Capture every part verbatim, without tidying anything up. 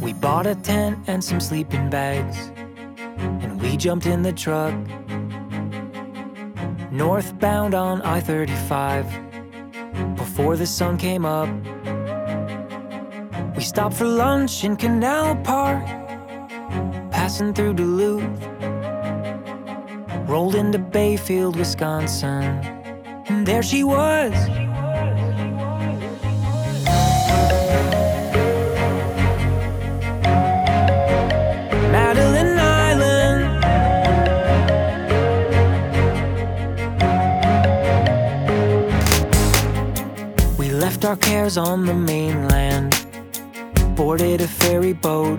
We bought a tent and some sleeping bags, and we jumped in the truck. Northbound on I thirty-five, before the sun came up. We stopped for lunch in Canal Park, passing through Duluth. Rolled into Bayfield, Wisconsin, and there she was. Madeline Island. We left our cares on the mainland, boarded a ferry boat.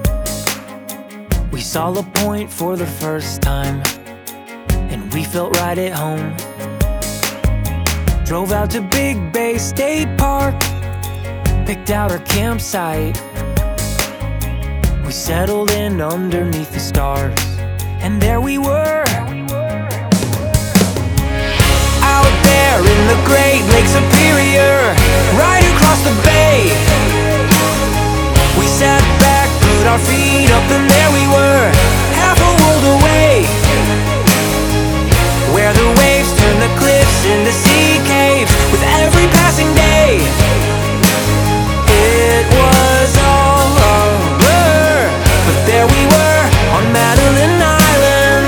We saw La Point for the first time, and we felt right at home. Drove out to Big Bay State Park, picked out our campsite. We settled in underneath the stars, and there we were, out there in the Great Lake Superior, right across the bay. We sat back, put our feet up, and there we were, half a world away, where the waves turn the cliffs into sea caves with every passing day. It was all a blur, but there we were on Madeline Island.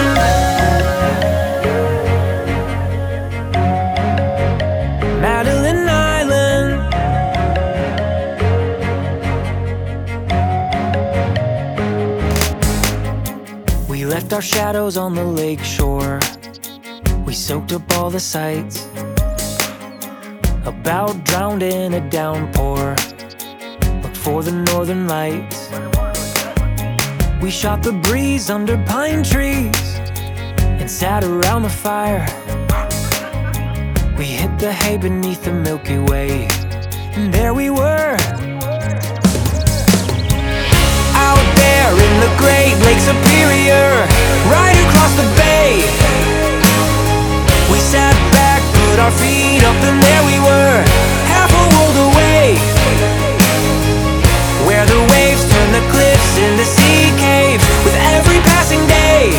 Madeline Island. We left our shadows on the lake shore. We soaked up all the sights, about drowned in a downpour. Looked for the northern lights. We shot the breeze under pine trees and sat around the fire. We hit the hay beneath the Milky Way, and there we were, out there in the Great Lake Superior, right across the bay. We sat back, put our feet up, and there we were, half a world away, where the waves turn the cliffs into sea caves with every passing day.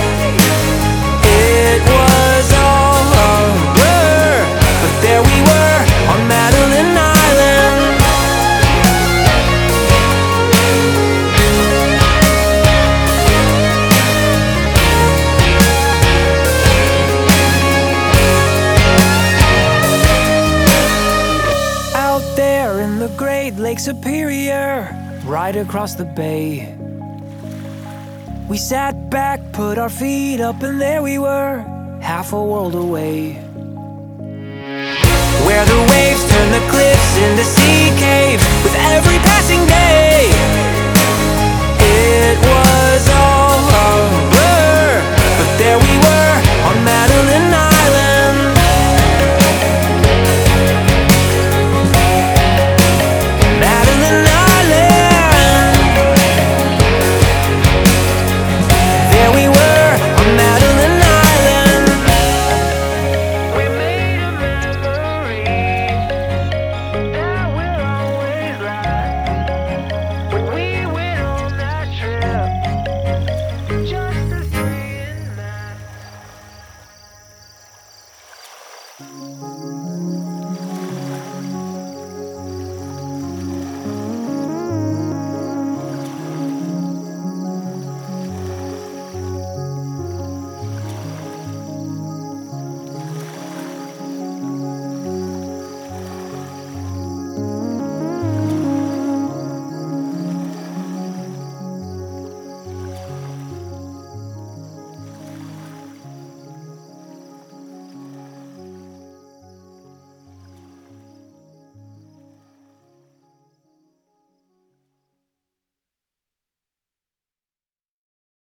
It was all a blur, but there we were on Madeline Island. Out there in the Great Lake Superior, right across the bay. We sat back, put our feet up, and there we were, half a world away, where the